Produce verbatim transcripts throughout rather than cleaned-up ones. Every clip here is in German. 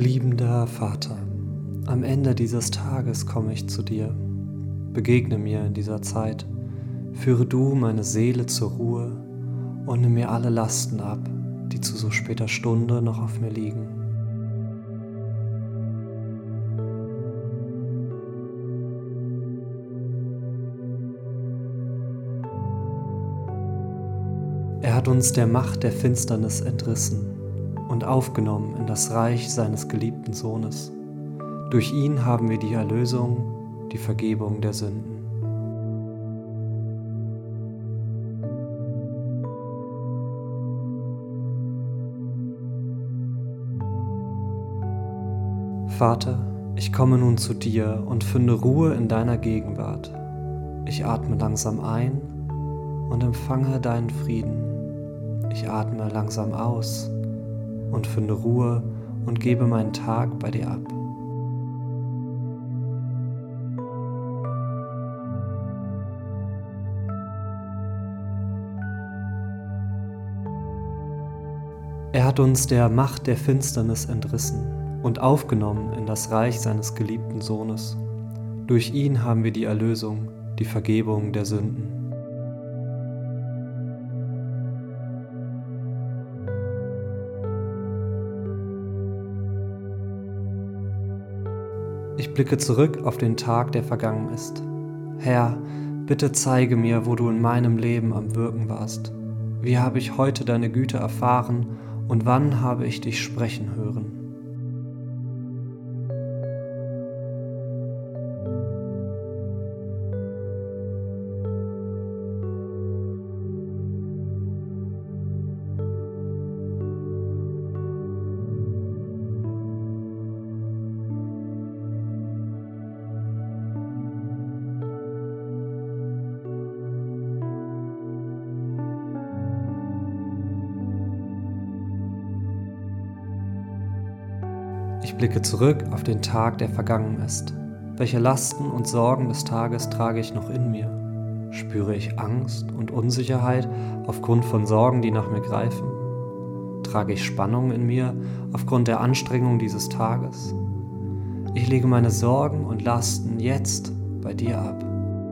Liebender Vater, am Ende dieses Tages komme ich zu dir. Begegne mir in dieser Zeit, führe du meine Seele zur Ruhe und nimm mir alle Lasten ab, die zu so später Stunde noch auf mir liegen. Er hat uns der Macht der Finsternis entrissen und aufgenommen in das Reich seines geliebten Sohnes. Durch ihn haben wir die Erlösung, die Vergebung der Sünden. Vater, ich komme nun zu dir und finde Ruhe in deiner Gegenwart. Ich atme langsam ein und empfange deinen Frieden. Ich atme langsam aus und finde Ruhe und gebe meinen Tag bei dir ab. Er hat uns der Macht der Finsternis entrissen und aufgenommen in das Reich seines geliebten Sohnes. Durch ihn haben wir die Erlösung, die Vergebung der Sünden. Ich blicke zurück auf den Tag, der vergangen ist. Herr, bitte zeige mir, wo du in meinem Leben am Wirken warst. Wie habe ich heute deine Güte erfahren und wann habe ich dich sprechen hören? Ich blicke zurück auf den Tag, der vergangen ist. Welche Lasten und Sorgen des Tages trage ich noch in mir? Spüre ich Angst und Unsicherheit aufgrund von Sorgen, die nach mir greifen? Trage ich Spannung in mir aufgrund der Anstrengung dieses Tages? Ich lege meine Sorgen und Lasten jetzt bei dir ab.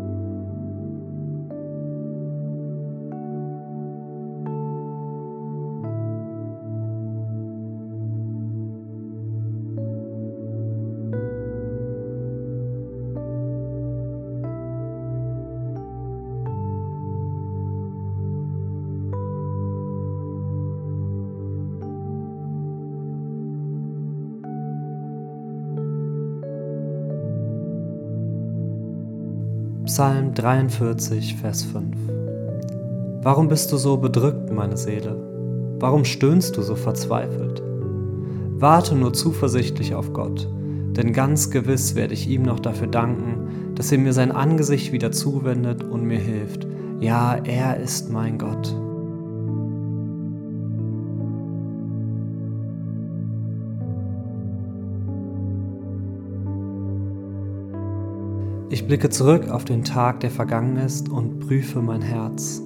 Psalm dreiundvierzig, Vers fünf. Warum bist du so bedrückt, meine Seele? Warum stöhnst du so verzweifelt? Warte nur zuversichtlich auf Gott, denn ganz gewiss werde ich ihm noch dafür danken, dass er mir sein Angesicht wieder zuwendet und mir hilft. Ja, er ist mein Gott. Ich blicke zurück auf den Tag, der vergangen ist, und prüfe mein Herz.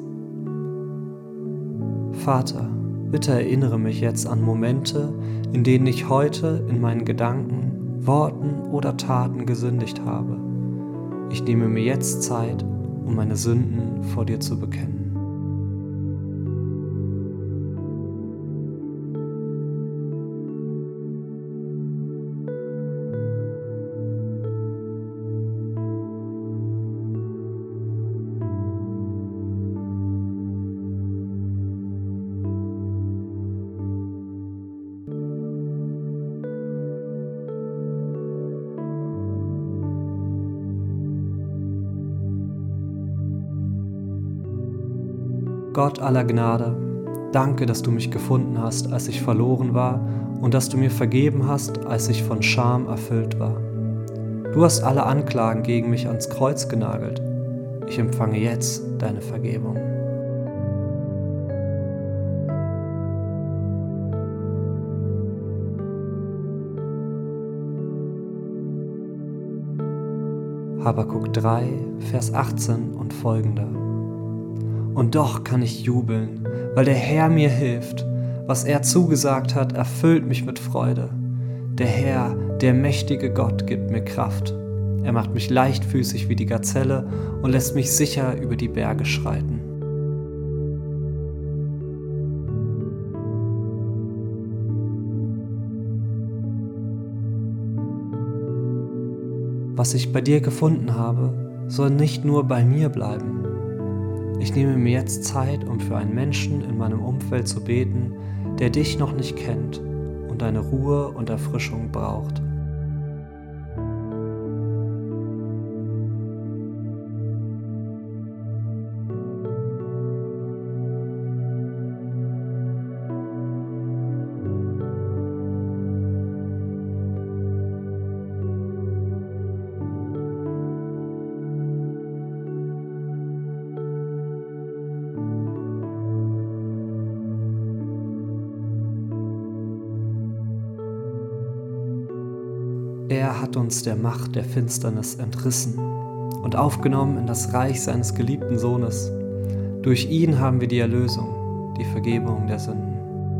Vater, bitte erinnere mich jetzt an Momente, in denen ich heute in meinen Gedanken, Worten oder Taten gesündigt habe. Ich nehme mir jetzt Zeit, um meine Sünden vor dir zu bekennen. Gott aller Gnade, danke, dass du mich gefunden hast, als ich verloren war, und dass du mir vergeben hast, als ich von Scham erfüllt war. Du hast alle Anklagen gegen mich ans Kreuz genagelt. Ich empfange jetzt deine Vergebung. Habakuk drei, Vers achtzehn und folgender. Und doch kann ich jubeln, weil der Herr mir hilft. Was er zugesagt hat, erfüllt mich mit Freude. Der Herr, der mächtige Gott, gibt mir Kraft. Er macht mich leichtfüßig wie die Gazelle und lässt mich sicher über die Berge schreiten. Was ich bei dir gefunden habe, soll nicht nur bei mir bleiben. Ich nehme mir jetzt Zeit, um für einen Menschen in meinem Umfeld zu beten, der dich noch nicht kennt und deine Ruhe und Erfrischung braucht. Er hat uns der Macht der Finsternis entrissen und aufgenommen in das Reich seines geliebten Sohnes. Durch ihn haben wir die Erlösung, die Vergebung der Sünden.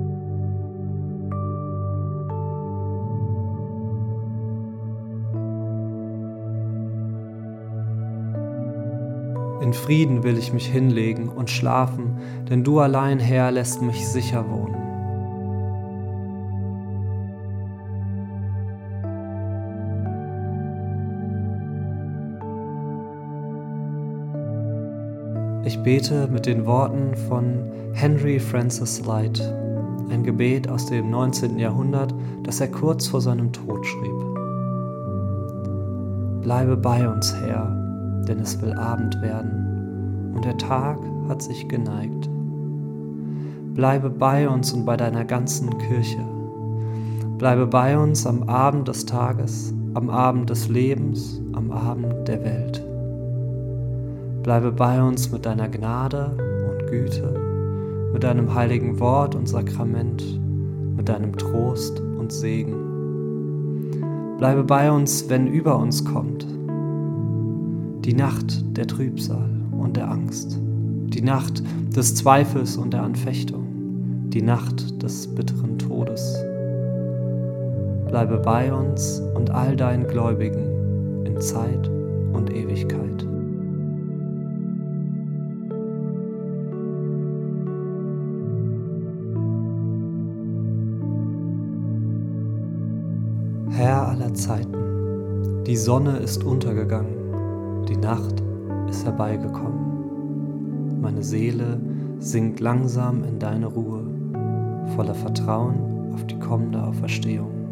In Frieden will ich mich hinlegen und schlafen, denn du allein, Herr, lässt mich sicher wohnen. Ich bete mit den Worten von Henry Francis Lyte, ein Gebet aus dem neunzehnten Jahrhundert, das er kurz vor seinem Tod schrieb. Bleibe bei uns, Herr, denn es will Abend werden und der Tag hat sich geneigt. Bleibe bei uns und bei deiner ganzen Kirche. Bleibe bei uns am Abend des Tages, am Abend des Lebens, am Abend der Welt. Bleibe bei uns mit deiner Gnade und Güte, mit deinem heiligen Wort und Sakrament, mit deinem Trost und Segen. Bleibe bei uns, wenn über uns kommt die Nacht der Trübsal und der Angst, die Nacht des Zweifels und der Anfechtung, die Nacht des bitteren Todes. Bleibe bei uns und all deinen Gläubigen in Zeit und Ewigkeit. Herr aller Zeiten, die Sonne ist untergegangen, die Nacht ist herbeigekommen. Meine Seele sinkt langsam in deine Ruhe, voller Vertrauen auf die kommende Auferstehung.